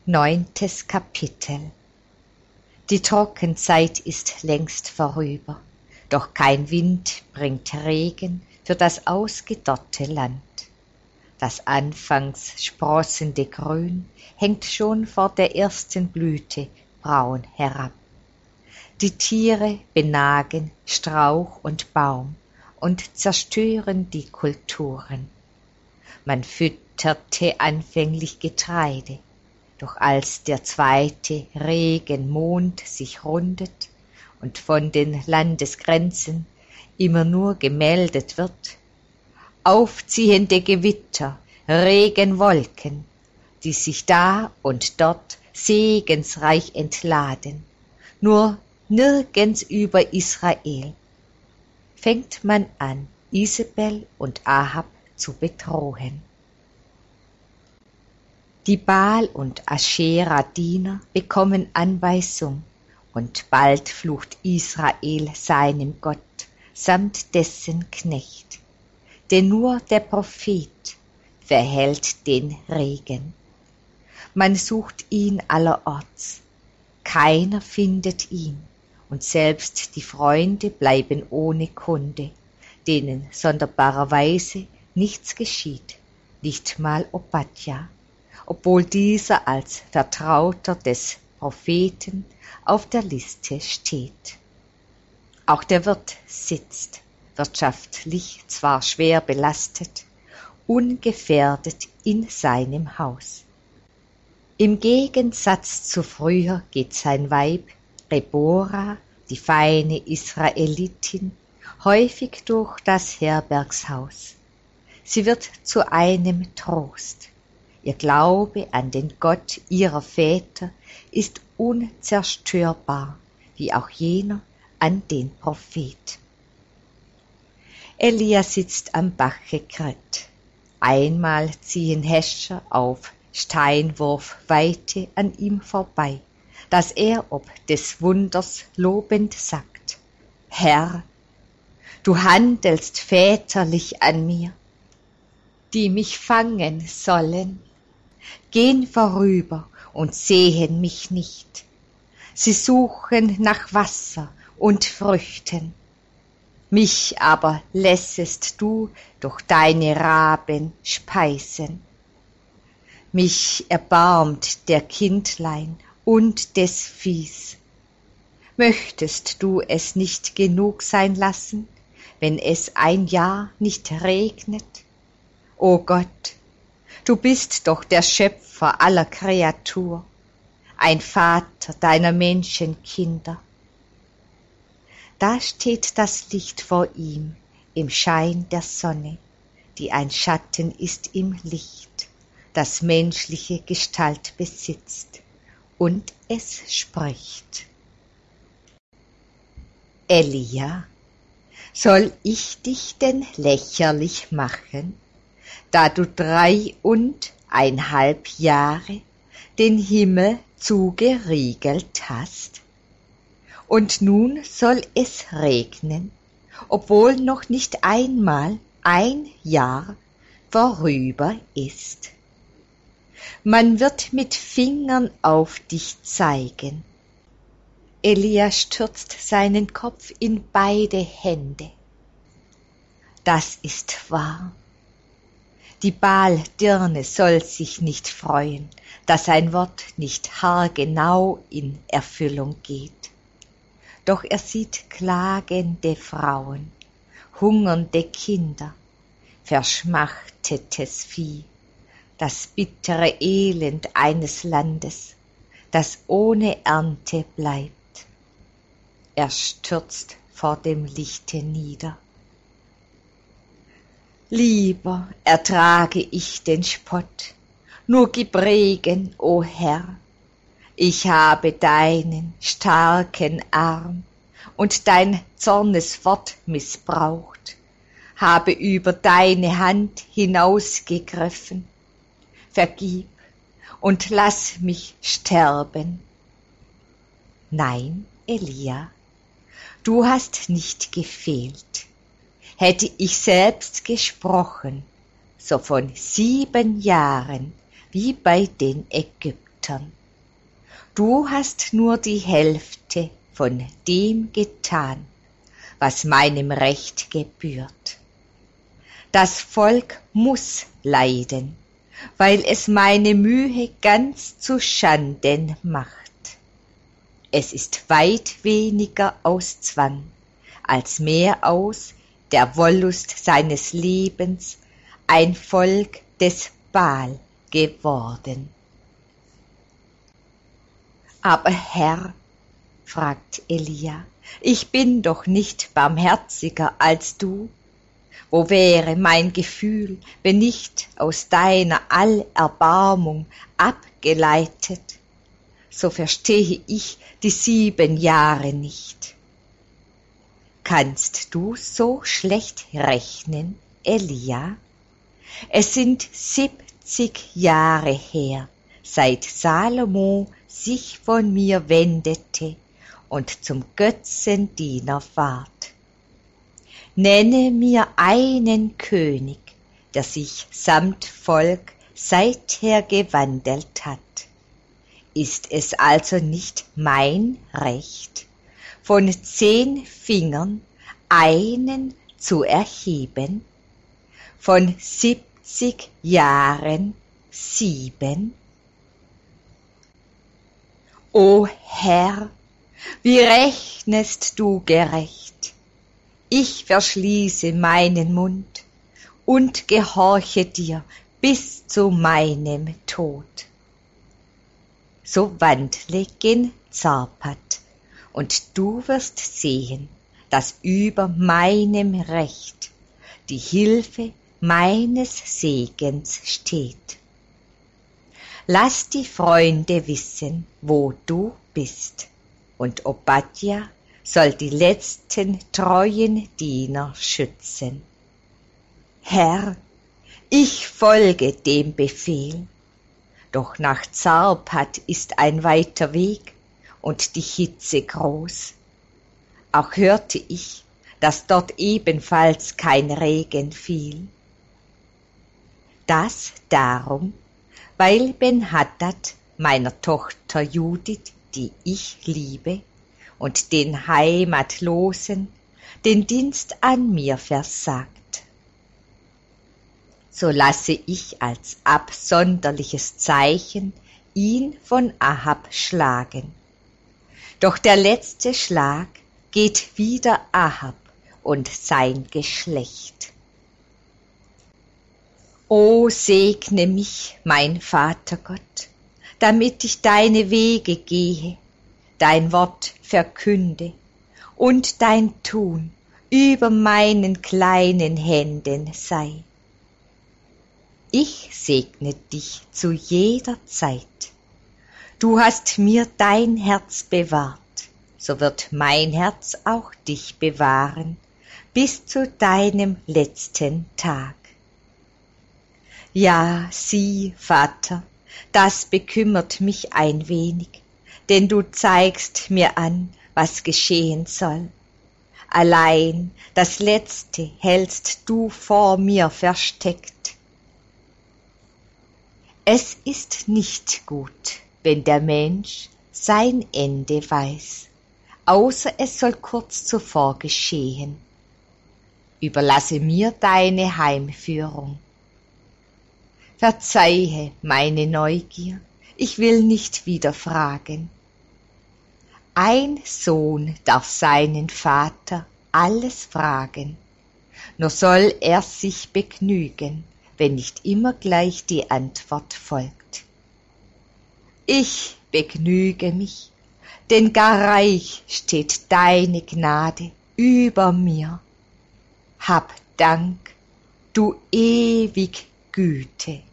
Neuntes Kapitel. Die Trockenzeit ist längst vorüber, doch kein Wind bringt Regen für das ausgedörrte Land. Das anfangs sprossende Grün hängt schon vor der ersten Blüte braun herab. Die Tiere benagen Strauch und Baum und zerstören die Kulturen. Man fütterte anfänglich Getreide, doch als der zweite Regenmond sich rundet und von den Landesgrenzen immer nur gemeldet wird, aufziehende Gewitter, Regenwolken, die sich da und dort segensreich entladen, nur nirgends über Israel, fängt man an, Isabel und Ahab zu bedrohen. Die Baal- und Aschera-Diener bekommen Anweisung, und bald flucht Israel seinem Gott samt dessen Knecht. Denn nur der Prophet verhält den Regen. Man sucht ihn allerorts, keiner findet ihn, und selbst die Freunde bleiben ohne Kunde, denen sonderbarerweise nichts geschieht, nicht mal Obadja, obwohl dieser als Vertrauter des Propheten auf der Liste steht. Auch der Wirt sitzt, wirtschaftlich zwar schwer belastet, ungefährdet in seinem Haus. Im Gegensatz zu früher geht sein Weib Rebora, die feine Israelitin, häufig durch das Herbergshaus. Sie wird zu einem Trost. Ihr Glaube an den Gott ihrer Väter ist unzerstörbar, wie auch jener an den Prophet. Elia sitzt am Bache Krit. Einmal ziehen Häscher auf Steinwurfweite an ihm vorbei, dass er ob des Wunders lobend sagt: Herr, du handelst väterlich an mir. Die mich fangen sollen, gehen vorüber und sehen mich nicht. Sie suchen nach Wasser und Früchten. Mich aber lässest du durch deine Raben speisen. Mich erbarmt der Kindlein und des Viehs. Möchtest du es nicht genug sein lassen, wenn es ein Jahr nicht regnet? O Gott, du bist doch der Schöpfer aller Kreatur, ein Vater deiner Menschenkinder. Da steht das Licht vor ihm im Schein der Sonne, die ein Schatten ist im Licht, das menschliche Gestalt besitzt, und es spricht: Elia, soll ich dich denn lächerlich machen, da du 3,5 Jahre den Himmel zugeriegelt hast? Und nun soll es regnen, obwohl noch nicht einmal ein Jahr vorüber ist. Man wird mit Fingern auf dich zeigen. Elia stürzt seinen Kopf in beide Hände. Das ist wahr. Die Baal-Dirne soll sich nicht freuen, dass sein Wort nicht haargenau in Erfüllung geht. Doch er sieht klagende Frauen, hungernde Kinder, verschmachtetes Vieh, das bittere Elend eines Landes, das ohne Ernte bleibt. Er stürzt vor dem Lichte nieder. Lieber ertrage ich den Spott, nur gib Regen, o Herr. Ich habe deinen starken Arm und dein Zorneswort missbraucht, habe über deine Hand hinausgegriffen. Vergib und lass mich sterben. Nein, Elia, du hast nicht gefehlt. Hätte ich selbst gesprochen, so von 7 Jahren wie bei den Ägyptern. Du hast nur die Hälfte von dem getan, was meinem Recht gebührt. Das Volk muss leiden, weil es meine Mühe ganz zu Schanden macht. Es ist weit weniger aus Zwang, als mehr aus der Wollust seines Lebens ein Volk des Baal geworden. Aber Herr, fragt Elia, ich bin doch nicht barmherziger als du. Wo wäre mein Gefühl, wenn nicht aus deiner Allerbarmung abgeleitet? So verstehe ich die 7 Jahre nicht. Kannst du so schlecht rechnen, Elia? Es sind 70 Jahre her, seit Salomo sich von mir wendete und zum Götzendiener ward. Nenne mir einen König, der sich samt Volk seither gewandelt hat. Ist es also nicht mein Recht, von 10 Fingern einen zu erheben, von 70 Jahren 7? O Herr, wie rechnest du gerecht? Ich verschließe meinen Mund und gehorche dir bis zu meinem Tod. So wandle gen Zarpat, und du wirst sehen, dass über meinem Recht die Hilfe meines Segens steht. Lass die Freunde wissen, wo du bist, und Obadja soll die letzten treuen Diener schützen. Herr, ich folge dem Befehl, doch nach Zarpat ist ein weiter Weg und die Hitze groß. Auch hörte ich, dass dort ebenfalls kein Regen fiel. Das darum, weil Ben-Hadad meiner Tochter Judith, die ich liebe, und den Heimatlosen den Dienst an mir versagt. So lasse ich als absonderliches Zeichen ihn von Ahab schlagen. Doch der letzte Schlag geht wider Ahab und sein Geschlecht. O segne mich, mein Vater Gott, damit ich deine Wege gehe, dein Wort verkünde und dein Tun über meinen kleinen Händen sei. Ich segne dich zu jeder Zeit. Du hast mir dein Herz bewahrt, so wird mein Herz auch dich bewahren, bis zu deinem letzten Tag. Ja, sieh, Vater, das bekümmert mich ein wenig, denn du zeigst mir an, was geschehen soll. Allein das Letzte hältst du vor mir versteckt. Es ist nicht gut, wenn der Mensch sein Ende weiß, außer es soll kurz zuvor geschehen. Überlasse mir deine Heimführung. Verzeihe meine Neugier, ich will nicht wieder fragen. Ein Sohn darf seinen Vater alles fragen, nur soll er sich begnügen, wenn nicht immer gleich die Antwort folgt. Ich begnüge mich, denn gar reich steht deine Gnade über mir. Hab Dank, du ewig Güte.